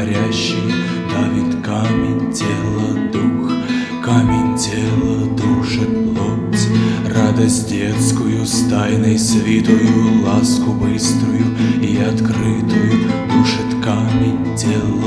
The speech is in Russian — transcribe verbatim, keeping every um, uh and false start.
парящие, давит камень, тело, дух. Камень тела душит плоть, радость детскую с тайной свитую, ласку быструю и открытую. Душит камень тела